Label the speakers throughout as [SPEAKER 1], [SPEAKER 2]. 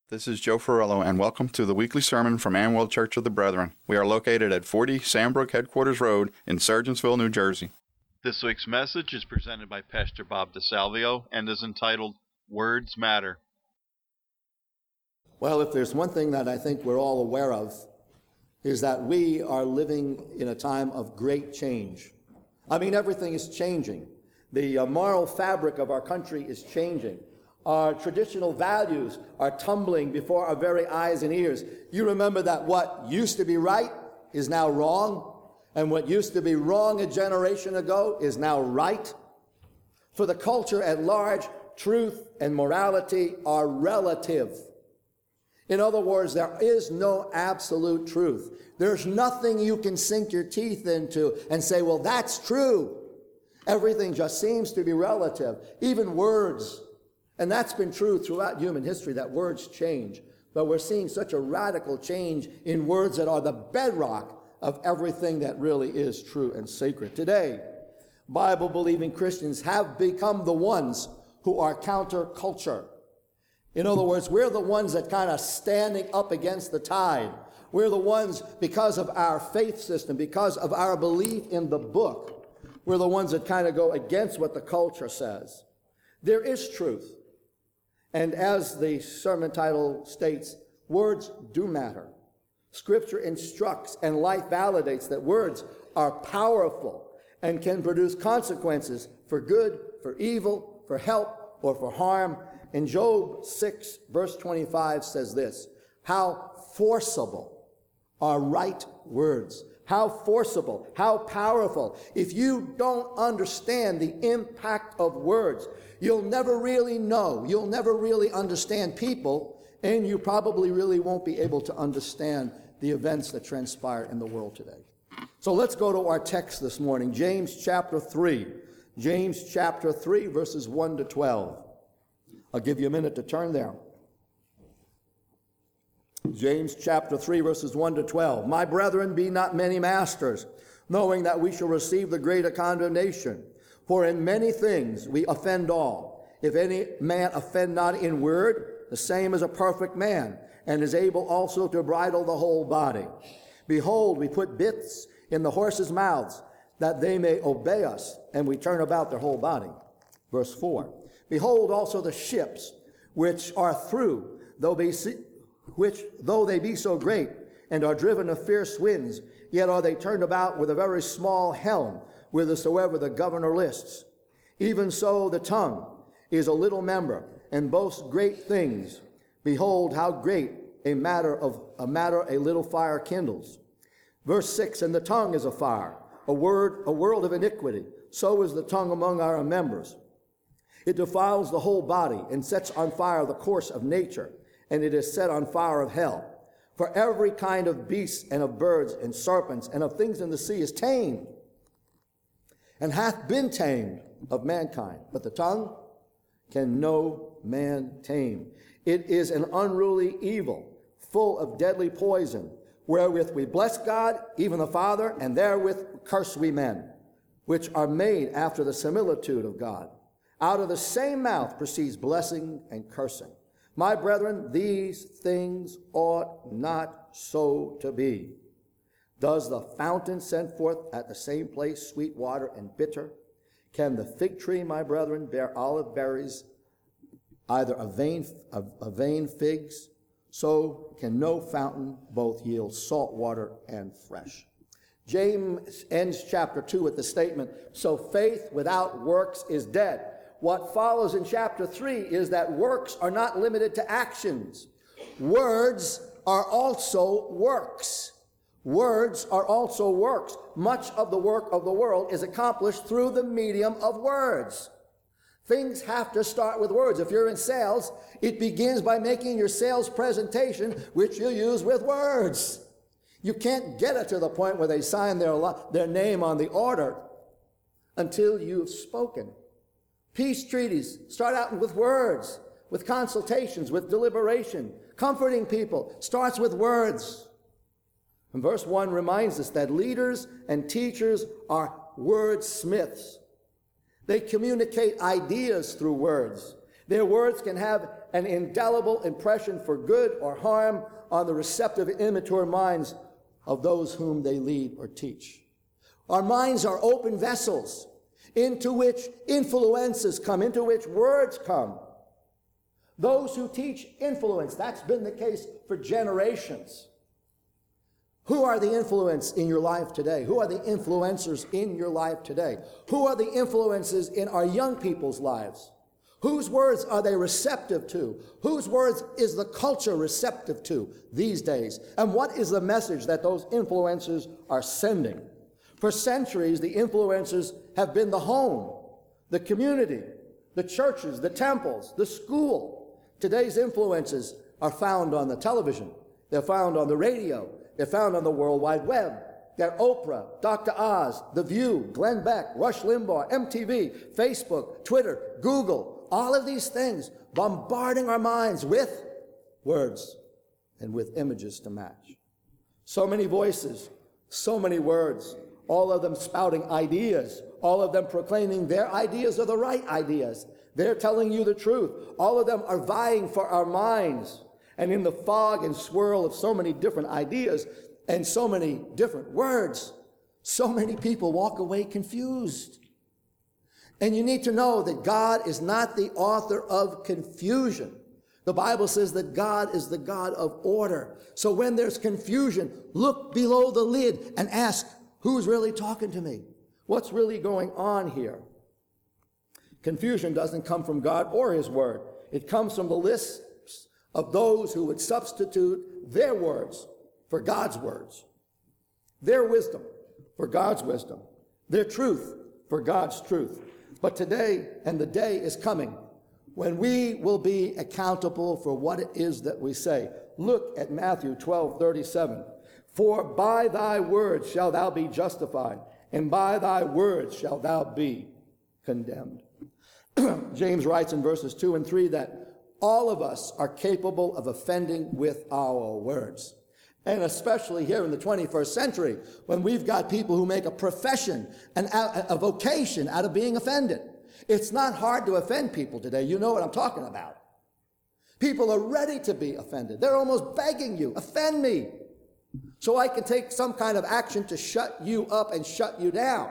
[SPEAKER 1] This is Joe Ferrello, and welcome to the weekly sermon from Amwell Church of the Brethren. We are located at 40 Sandbrook Headquarters Road in Sergeantsville, New Jersey. This week's message is presented by Pastor Bob DeSalvio and is entitled, Words Matter.
[SPEAKER 2] Well, if there's one thing that I think we're all aware of, is that we are living in a time of great change. I mean, everything is changing. The moral fabric of our country is changing. Our traditional values are tumbling before our very eyes and ears. You remember that what used to be right is now wrong, and what used to be wrong a generation ago is now right. For the culture at large, truth and morality are relative. In other words, there is no absolute truth. There's nothing you can sink your teeth into and say, well, that's true. Everything just seems to be relative, even words. And that's been true throughout human history, that words change. But we're seeing such a radical change in words that are the bedrock of everything that really is true and sacred. Today, Bible-believing Christians have become the ones who are counterculture. In other words, we're the ones that kind of standing up against the tide. We're the ones, because of our faith system, because of our belief in the book, we're the ones that kind of go against what the culture says. There is truth. And as the sermon title states, words do matter. Scripture instructs and life validates that words are powerful and can produce consequences for good, for evil, for help, or for harm. And Job 6, verse 25 says this, how forcible are right words. How forcible, how powerful. If you don't understand the impact of words, you'll never really know. You'll never really understand people, and you probably really won't be able to understand the events that transpire in the world today. So let's go to our text this morning, James chapter 3. James chapter 3, verses 1 to 12. I'll give you a minute to turn there. James chapter 3, verses 1 to 12. My brethren, be not many masters, knowing that we shall receive the greater condemnation. For in many things we offend all. If any man offend not in word, the same is a perfect man, and is able also to bridle the whole body. Behold, we put bits in the horses' mouths, that they may obey us, and we turn about their whole body. Verse 4. Behold also the ships, which are through, though they be so great, and are driven of fierce winds, yet are they turned about with a very small helm, whithersoever the governor lists. Even so the tongue is a little member, and boasts great things. Behold, how great a matter a little fire kindles. Verse 6, and the tongue is a fire, a world of iniquity. So is the tongue among our members. It defiles the whole body, and sets on fire the course of nature, and it is set on fire of hell. For every kind of beasts and of birds and serpents and of things in the sea is tamed, and hath been tamed of mankind. But the tongue can no man tame. It is an unruly evil, full of deadly poison, wherewith we bless God, even the Father, and therewith curse we men, which are made after the similitude of God. Out of the same mouth proceeds blessing and cursing. My brethren, these things ought not so to be. Does the fountain send forth at the same place sweet water and bitter? Can the fig tree, my brethren, bear olive berries, either a vain figs? So can no fountain both yield salt water and fresh. James ends chapter 2 with the statement, so faith without works is dead. What follows in chapter 3 is that works are not limited to actions. Words are also works. Words are also works. Much of the work of the world is accomplished through the medium of words. Things have to start with words. If you're in sales, it begins by making your sales presentation, which you use with words. You can't get it to the point where they sign their name on the order until you've spoken. Peace treaties start out with words, with consultations, with deliberation. Comforting people starts with words. And verse 1 reminds us that leaders and teachers are wordsmiths. They communicate ideas through words. Their words can have an indelible impression for good or harm on the receptive, immature minds of those whom they lead or teach. Our minds are open vessels into which influences come, into which words come. Those who teach influence. That's been the case for generations. Who are the influence in your life today? Who are the influencers in your life today? Who are the influences in our young people's lives? Whose words are they receptive to? Whose words is the culture receptive to these days? And what is the message that those influencers are sending? For centuries, the influencers have been the home, the community, the churches, the temples, the school. Today's influences are found on the television. They're found on the radio. They're found on the World Wide Web. They're Oprah, Dr. Oz, The View, Glenn Beck, Rush Limbaugh, MTV, Facebook, Twitter, Google, all of these things bombarding our minds with words and with images to match. So many voices, so many words, all of them spouting ideas, all of them proclaiming their ideas are the right ideas. They're telling you the truth. All of them are vying for our minds. And in the fog and swirl of so many different ideas and so many different words, so many people walk away confused. And you need to know that God is not the author of confusion. The Bible says that God is the God of order. So when there's confusion, look below the lid and ask, who's really talking to me? What's really going on here? Confusion doesn't come from God or his word. It comes from the lists of those who would substitute their words for God's words, their wisdom for God's wisdom, their truth for God's truth. But today, and the day is coming, when we will be accountable for what it is that we say. Look at Matthew 12:37. For by thy words shalt thou be justified, and by thy words shalt thou be condemned. James writes in verses 2 and 3 that all of us are capable of offending with our words. And especially here in the 21st century, when we've got people who make a profession and a vocation out of being offended. It's not hard to offend people today. You know what I'm talking about. People are ready to be offended. They're almost begging you, offend me, so I can take some kind of action to shut you up and shut you down.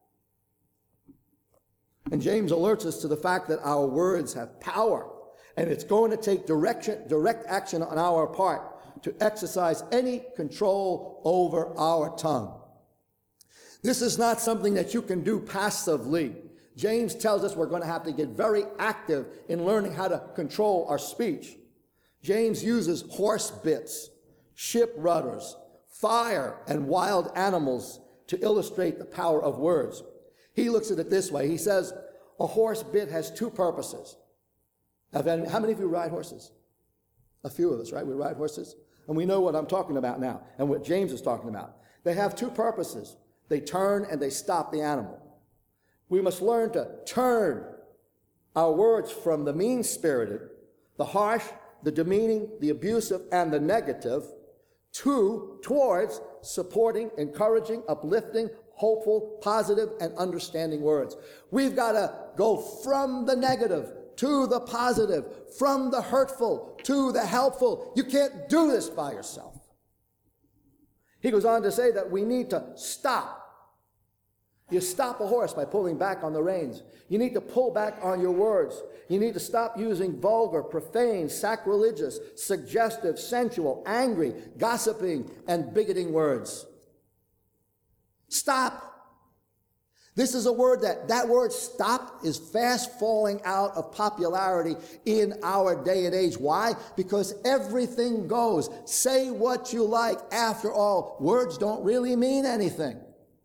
[SPEAKER 2] And James alerts us to the fact that our words have power, and it's going to take direct action on our part to exercise any control over our tongue. This is not something that you can do passively. James tells us we're going to have to get very active in learning how to control our speech. James uses horse bits, ship rudders, fire, and wild animals to illustrate the power of words. He looks at it this way. He says a horse bit has two purposes. How many of you ride horses? A few of us, right? We ride horses. And we know what I'm talking about now and what James is talking about. They have two purposes. They turn and they stop the animal. We must learn to turn our words from the mean-spirited, the harsh, the demeaning, the abusive, and the negative towards supporting, encouraging, uplifting, hopeful, positive, and understanding words. We've got to go from the negative to the positive, from the hurtful to the helpful. You can't do this by yourself. He goes on to say that we need to stop. You stop a horse by pulling back on the reins. You need to pull back on your words. You need to stop using vulgar, profane, sacrilegious, suggestive, sensual, angry, gossiping, and bigoting words. Stop. This is a word that word stop is fast falling out of popularity in our day and age. Why? Because everything goes. Say what you like. After all, words don't really mean anything.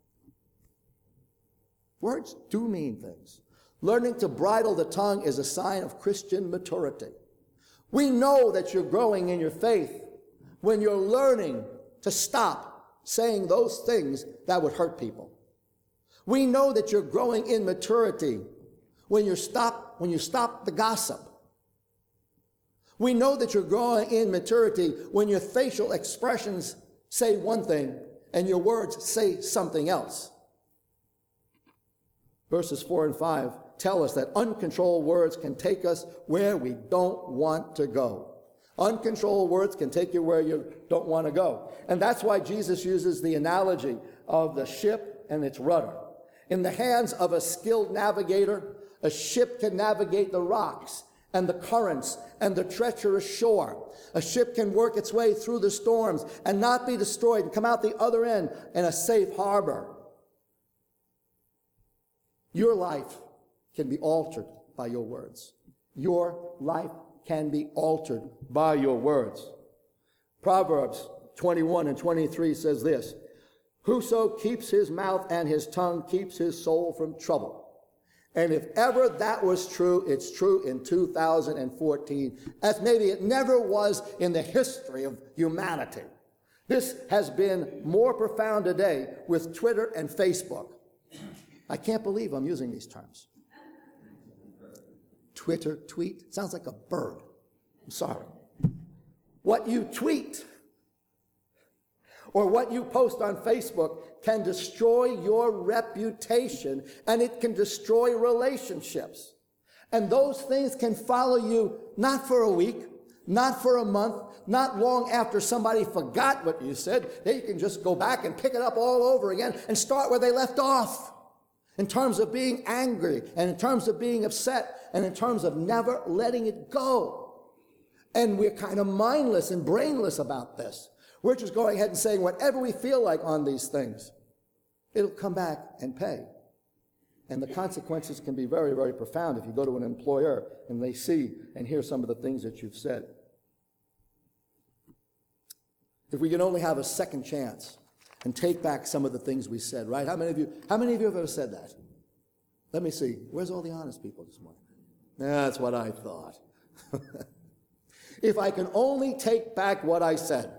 [SPEAKER 2] Words do mean things. Learning to bridle the tongue is a sign of Christian maturity. We know that you're growing in your faith when you're learning to stop saying those things that would hurt people. We know that you're growing in maturity when you stop the gossip. We know that you're growing in maturity when your facial expressions say one thing and your words say something else. Verses 4 and 5 tell us that uncontrolled words can take us where we don't want to go. Uncontrolled words can take you where you don't want to go. And that's why Jesus uses the analogy of the ship and its rudder. In the hands of a skilled navigator, a ship can navigate the rocks and the currents and the treacherous shore. A ship can work its way through the storms and not be destroyed and come out the other end in a safe harbor. Your life can be altered by your words. Your life can be altered by your words. Proverbs 21 and 23 says this, "Whoso keeps his mouth and his tongue keeps his soul from trouble." And if ever that was true, it's true in 2014, as maybe it never was in the history of humanity. This has been more profound today with Twitter and Facebook. I can't believe I'm using these terms. Twitter, tweet, sounds like a bird. I'm sorry. What you tweet or what you post on Facebook can destroy your reputation, and it can destroy relationships. And those things can follow you not for a week, not for a month, not long after somebody forgot what you said. They can just go back and pick it up all over again and start where they left off. In terms of being angry, and in terms of being upset, and in terms of never letting it go. And we're kind of mindless and brainless about this. We're just going ahead and saying whatever we feel like on these things. It'll come back and pay. And the consequences can be very, very profound if you go to an employer and they see and hear some of the things that you've said. If we can only have a second chance and take back some of the things we said, right? How many of you have ever said that? Let me see. Where's all the honest people this morning? That's what I thought. If I can only take back what I said.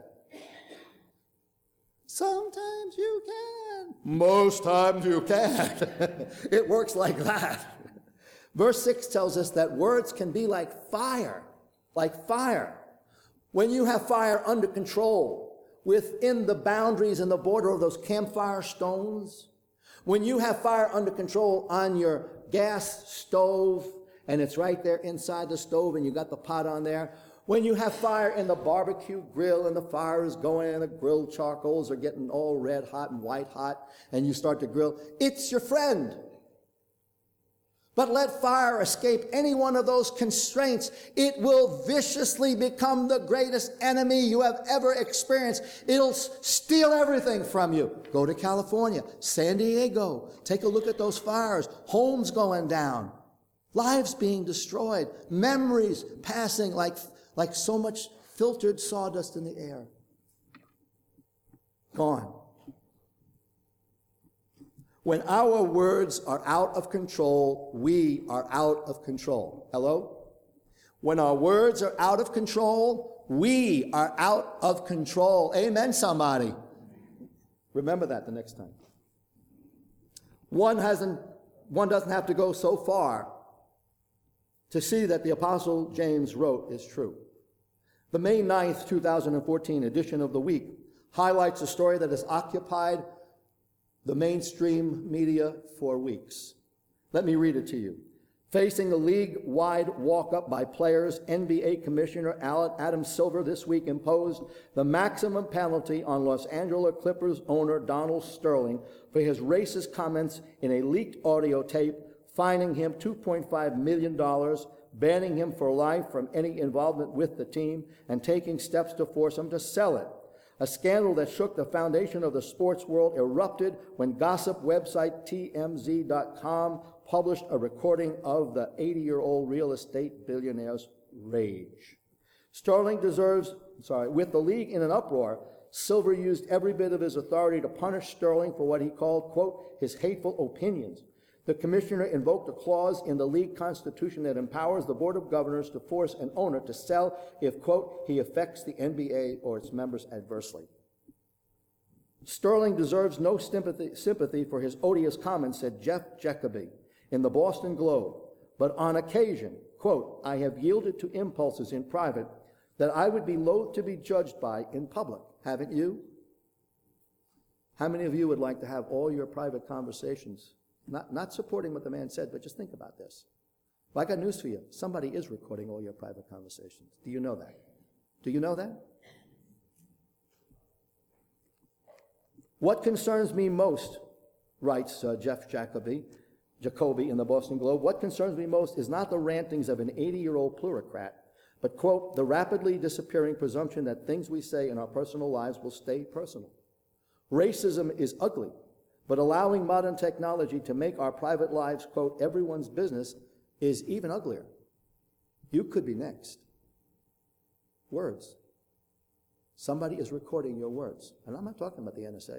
[SPEAKER 2] Sometimes you can. Most times you can't. It works like that. Verse 6 tells us that words can be like fire. Like fire. When you have fire under control, within the boundaries and the border of those campfire stones, when you have fire under control on your gas stove, and it's right there inside the stove and you got the pot on there, when you have fire in the barbecue grill and the fire is going and the grill charcoals are getting all red hot and white hot and you start to grill, it's your friend. But let fire escape any one of those constraints, it will viciously become the greatest enemy you have ever experienced. It'll steal everything from you. Go to California, San Diego, take a look at those fires, homes going down, lives being destroyed, memories passing like so much filtered sawdust in the air. Gone. When our words are out of control, we are out of control. Hello? When our words are out of control, we are out of control. Amen, somebody. Remember that the next time. One doesn't have to go so far to see that the Apostle James wrote is true. The May 9th, 2014 edition of The Week highlights a story that has occupied the mainstream media for weeks. Let me read it to you. Facing a league-wide walk-up by players, NBA Commissioner Adam Silver this week imposed the maximum penalty on Los Angeles Clippers owner Donald Sterling for his racist comments in a leaked audio tape, fining him $2.5 million, banning him for life from any involvement with the team, and taking steps to force him to sell it. A scandal that shook the foundation of the sports world erupted when gossip website TMZ.com published a recording of the 80-year-old real estate billionaire's rage. With the league in an uproar, Silver used every bit of his authority to punish Sterling for what he called, quote, his hateful opinions. The commissioner invoked a clause in the league constitution that empowers the board of governors to force an owner to sell if, quote, he affects the NBA or its members adversely. Sterling deserves no sympathy for his odious comments, said Jeff Jacoby in the Boston Globe, but on occasion, quote, I have yielded to impulses in private that I would be loath to be judged by in public. Haven't you? How many of you would like to have all your private conversations Not supporting what the man said, but just think about this. Well, I got news for you. Somebody is recording all your private conversations. Do you know that? Do you know that? What concerns me most, writes Jeff Jacoby in the Boston Globe, what concerns me most is not the rantings of an 80-year-old plutocrat, but, quote, the rapidly disappearing presumption that things we say in our personal lives will stay personal. Racism is ugly, but allowing modern technology to make our private lives, quote, everyone's business is even uglier. You could be next. Words. Somebody is recording your words. And I'm not talking about the NSA.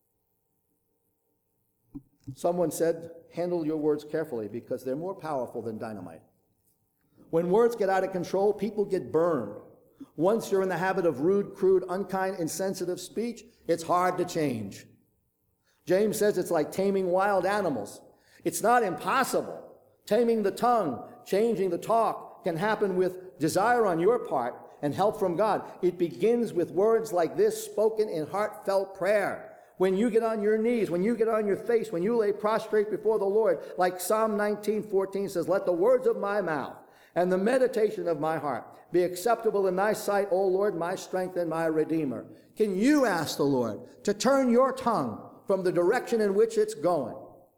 [SPEAKER 2] Someone said, handle your words carefully because they're more powerful than dynamite. When words get out of control, people get burned. Once you're in the habit of rude, crude, unkind, insensitive speech, it's hard to change. James says it's like taming wild animals. It's not impossible. Taming the tongue, changing the talk can happen with desire on your part and help from God. It begins with words like this spoken in heartfelt prayer. When you get on your knees, when you get on your face, when you lay prostrate before the Lord, like Psalm 19:14 says, let the words of my mouth and the meditation of my heart be acceptable in thy sight, O Lord, my strength and my Redeemer. Can you ask the Lord to turn your tongue from the direction in which it's going?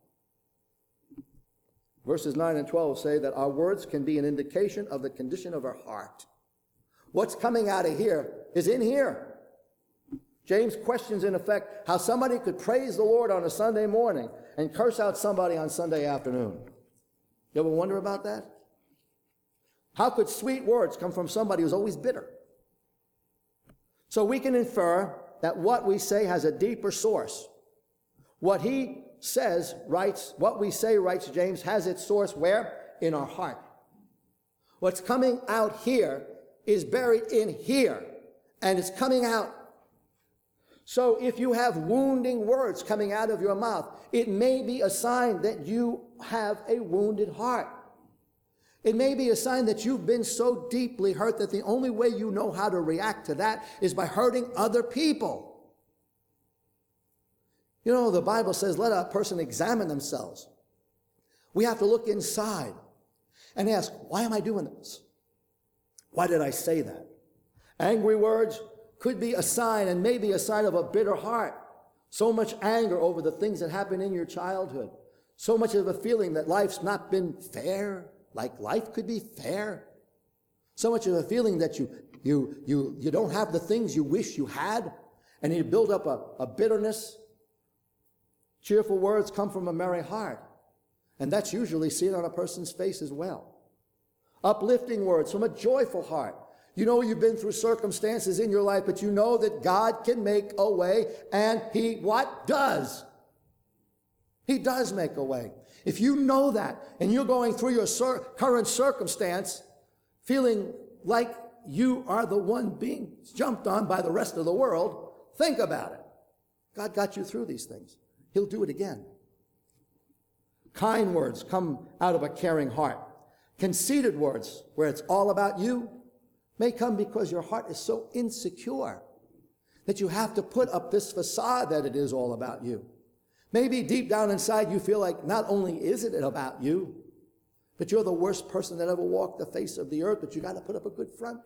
[SPEAKER 2] Verses 9 and 12 say that our words can be an indication of the condition of our heart. What's coming out of here is in here. James questions, in effect, how somebody could praise the Lord on a Sunday morning and curse out somebody on Sunday afternoon. You ever wonder about that? How could sweet words come from somebody who's always bitter? So we can infer that what we say has a deeper source. What he says, writes, what we say, writes James, has its source where? In our heart. What's coming out here is buried in here, and it's coming out. So if you have wounding words coming out of your mouth, it may be a sign that you have a wounded heart. It may be a sign that you've been so deeply hurt that the only way you know how to react to that is by hurting other people. You know, the Bible says, let a person examine themselves. We have to look inside and ask, why am I doing this? Why did I say that? Angry words could be a sign, and maybe a sign of a bitter heart. So much anger over the things that happened in your childhood. So much of a feeling that life's not been fair, like life could be fair. So much of a feeling that you don't have the things you wish you had, and you build up a bitterness. Cheerful words come from a merry heart, and that's usually seen on a person's face as well. Uplifting words from a joyful heart. You know you've been through circumstances in your life, but you know that God can make a way, and He what? Does. He does make a way. If you know that, and you're going through your current circumstance, feeling like you are the one being jumped on by the rest of the world, think about it. God got you through these things. He'll do it again. Kind words come out of a caring heart. Conceited words, where it's all about you, may come because your heart is so insecure that you have to put up this facade that it is all about you. Maybe deep down inside you feel like not only is it about you, but you're the worst person that ever walked the face of the earth, but you got to put up a good front.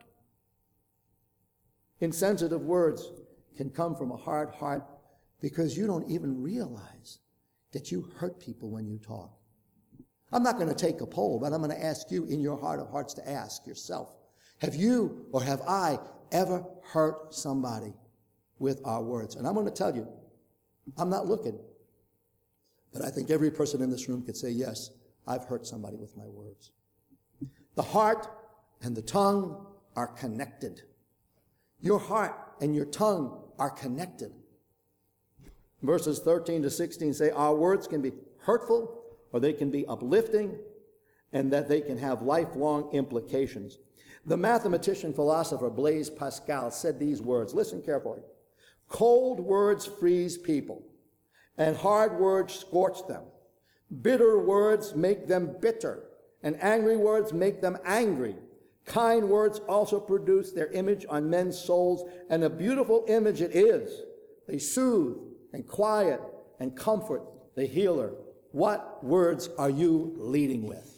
[SPEAKER 2] Insensitive words can come from a hard heart because you don't even realize that you hurt people when you talk. I'm not going to take a poll, but I'm going to ask you in your heart of hearts to ask yourself, have you or have I ever hurt somebody with our words? And I'm going to tell you, I'm not looking, but I think every person in this room could say, yes, I've hurt somebody with my words. The heart and the tongue are connected. Your heart and your tongue are connected. Verses 13 to 16 say our words can be hurtful or they can be uplifting, and that they can have lifelong implications. The mathematician philosopher Blaise Pascal said these words. Listen carefully. Cold words freeze people, and hard words scorch them. Bitter words make them bitter, and angry words make them angry. Kind words also produce their image on men's souls, and a beautiful image it is. They soothe and quiet and comfort the healer what words are you leading with?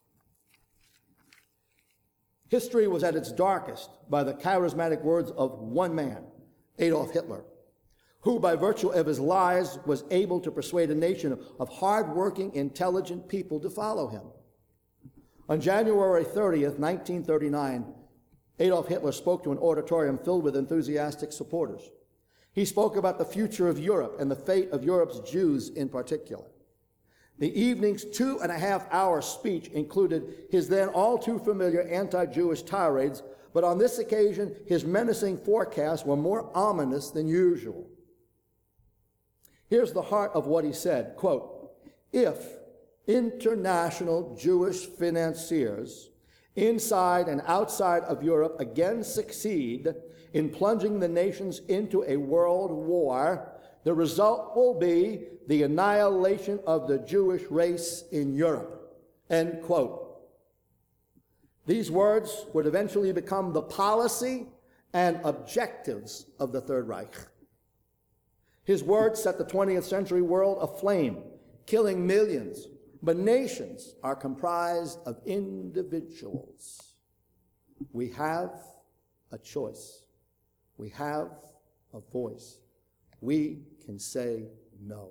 [SPEAKER 2] History was at its darkest by the charismatic words of one man, Adolf Hitler, who by virtue of his lies was able to persuade a nation of hard-working, intelligent people to follow him. On January 30th, 1939, Adolf Hitler spoke to an auditorium filled with enthusiastic supporters. He spoke about the future of Europe and the fate of Europe's Jews in particular. The evening's 2.5-hour speech included his then all too familiar anti-Jewish tirades, but on this occasion, his menacing forecasts were more ominous than usual. Here's the heart of what he said, quote, "If international Jewish financiers inside and outside of Europe again succeed in plunging the nations into a world war, the result will be the annihilation of the Jewish race in Europe." End quote. These words would eventually become the policy and objectives of the Third Reich. His words set the 20th century world aflame, killing millions. But nations are comprised of individuals. We have a choice. We have a voice. We can say no.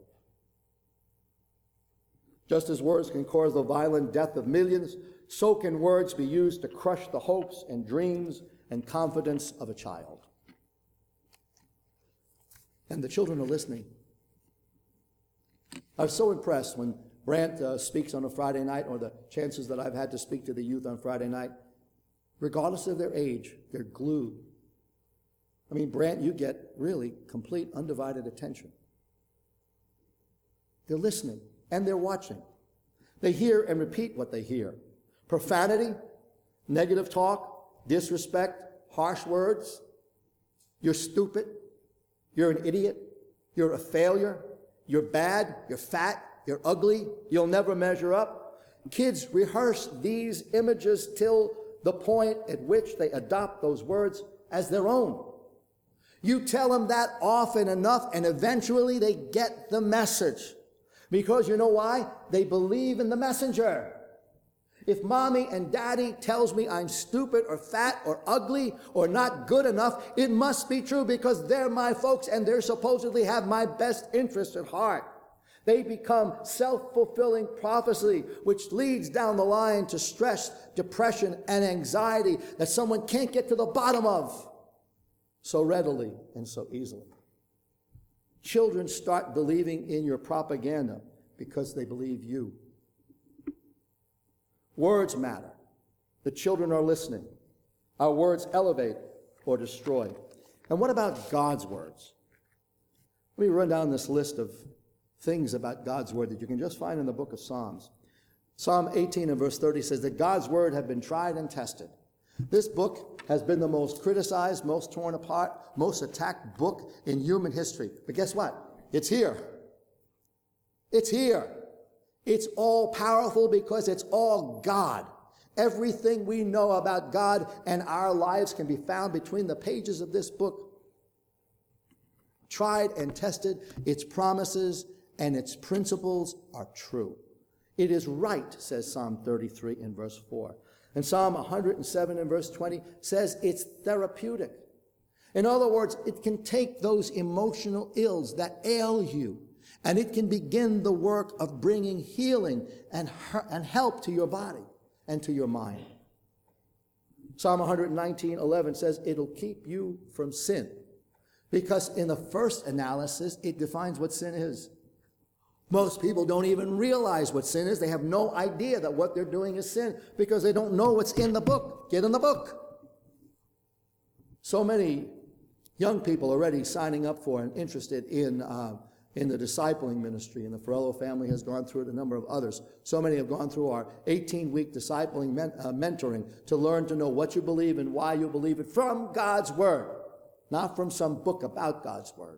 [SPEAKER 2] Just as words can cause the violent death of millions, so can words be used to crush the hopes and dreams and confidence of a child. And the children are listening. I was so impressed when Brant speaks on a Friday night, or the chances that I've had to speak to the youth on Friday night. Regardless of their age, they're glued. I mean, Brant, you get really complete, undivided attention. They're listening, and they're watching. They hear and repeat what they hear. Profanity, negative talk, disrespect, harsh words. You're stupid. You're an idiot. You're a failure. You're bad. You're fat. You're ugly. You'll never measure up. Kids rehearse these images till the point at which they adopt those words as their own. You tell them that often enough, and eventually they get the message. Because you know why? They believe in the messenger. If mommy and daddy tells me I'm stupid or fat or ugly or not good enough, it must be true because they're my folks and they supposedly have my best interest at heart. They become self-fulfilling prophecy, which leads down the line to stress, depression, and anxiety that someone can't get to the bottom of so readily and so easily. Children start believing in your propaganda because they believe you. Words matter. The children are listening. Our words elevate or destroy. And what about God's words? Let me run down this list of things about God's word that you can just find in the book of Psalms. Psalm 18 and verse 30 says that God's word have been tried and tested. This book has been the most criticized, most torn apart, most attacked book in human history. But guess what? It's here. It's here. It's all powerful because it's all God. Everything we know about God and our lives can be found between the pages of this book. Tried and tested, its promises and its principles are true. It is right, says Psalm 33 in verse 4. And Psalm 107 in verse 20 says it's therapeutic. In other words, it can take those emotional ills that ail you, and it can begin the work of bringing healing and help to your body and to your mind. Psalm 119:11 says it'll keep you from sin, because in the first analysis, it defines what sin is. Most people don't even realize what sin is. They have no idea that what they're doing is sin because they don't know what's in the book. Get in the book. So many young people already signing up for and interested in the discipling ministry, and the Farello family has gone through it, a number of others. So many have gone through our 18-week discipling mentoring to learn to know what you believe and why you believe it from God's Word, not from some book about God's Word.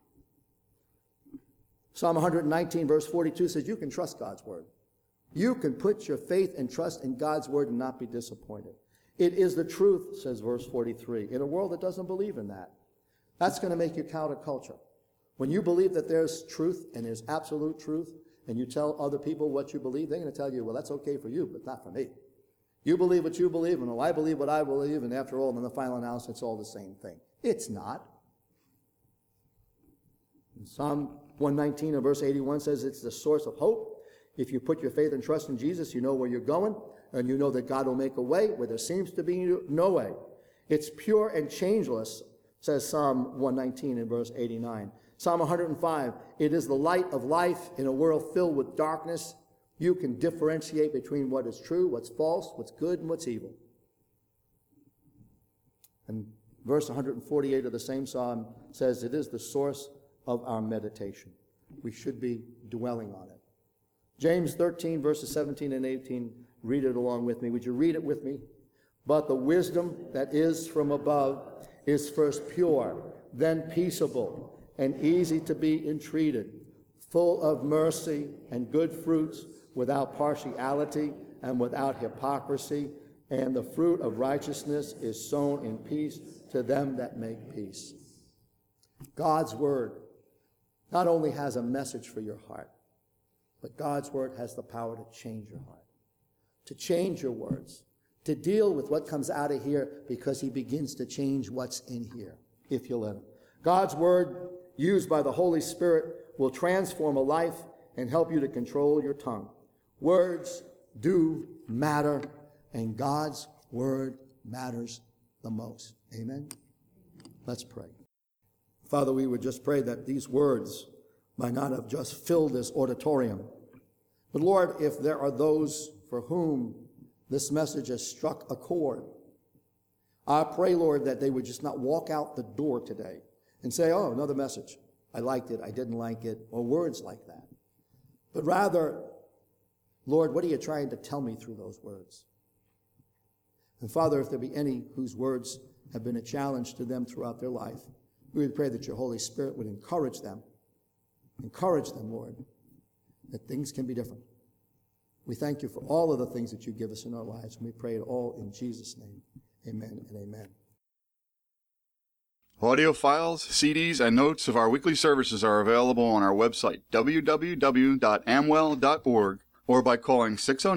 [SPEAKER 2] Psalm 119, verse 42 says you can trust God's Word. You can put your faith and trust in God's Word and not be disappointed. It is the truth, says verse 43, in a world that doesn't believe in that. That's going to make you counterculture. When you believe that there's truth and there's absolute truth and you tell other people what you believe, they're going to tell you, well, that's okay for you, but not for me. You believe what you believe, and well, I believe what I believe, and after all, in the final analysis, it's all the same thing. It's not. Psalm 119 and verse 81 says it's the source of hope. If you put your faith and trust in Jesus, you know where you're going, and you know that God will make a way where there seems to be no way. It's pure and changeless, says Psalm 119 and verse 89. Psalm 105, it is the light of life in a world filled with darkness. You can differentiate between what is true, what's false, what's good, and what's evil. And verse 148 of the same psalm says it is the source of our meditation. We should be dwelling on it. James 13, verses 17 and 18, read it along with me. Would you read it with me? But the wisdom that is from above is first pure, then peaceable, and easy to be entreated, full of mercy and good fruits, without partiality and without hypocrisy, and the fruit of righteousness is sown in peace to them that make peace. God's word not only has a message for your heart, but God's word has the power to change your heart, to change your words, to deal with what comes out of here, because he begins to change what's in here, if you let him. God's word, used by the Holy Spirit, will transform a life and help you to control your tongue. Words do matter, and God's word matters the most. Amen? Let's pray. Father, we would just pray that these words might not have just filled this auditorium. But Lord, if there are those for whom this message has struck a chord, I pray, Lord, that they would just not walk out the door today and say, oh, another message. I liked it, I didn't like it, or words like that. But rather, Lord, what are you trying to tell me through those words? And Father, if there be any whose words have been a challenge to them throughout their life, we would pray that your Holy Spirit would encourage them, Lord, that things can be different. We thank you for all of the things that you give us in our lives, and we pray it all in Jesus' name. Amen and amen.
[SPEAKER 1] Audio files, CDs, and notes of our weekly services are available on our website, www.amwell.org, or by calling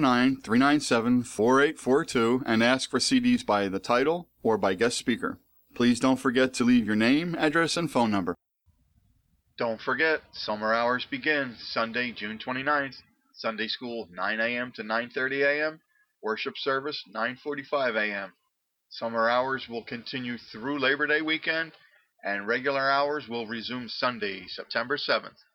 [SPEAKER 1] 609-397-4842 and ask for CDs by the title or by guest speaker. Please don't forget to leave your name, address, and phone number. Don't forget, summer hours begin Sunday, June 29th. Sunday school, 9 a.m. to 9:30 a.m. Worship service, 9:45 a.m. Summer hours will continue through Labor Day weekend, and regular hours will resume Sunday, September 7th.